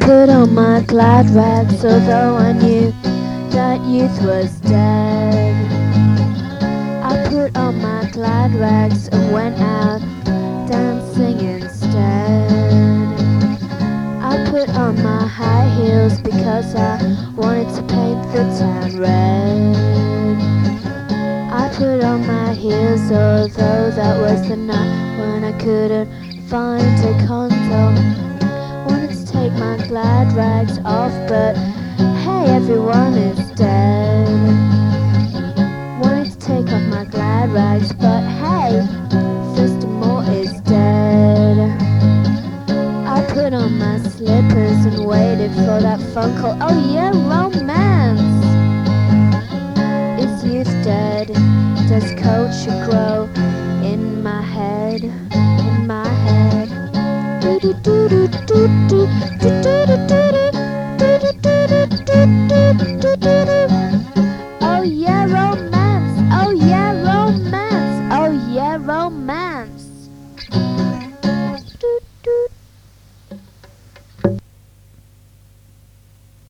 put on my glad rags, although I knew that youth was dead. I put on my glad rags and went out dancing instead. I put on my high heels because I wanted to paint the town red. I put on my heels, although that was the night when I couldn't find a condom. Wanted to take my glad rags off, but hey, everyone is dead. Wanted to take off my glad rags, but hey, Sister Moore is dead. I put on my slippers and waited for that phone call. Oh yeah, romance! Is youth dead? Does culture grow in my head? In my head. Oh yeah.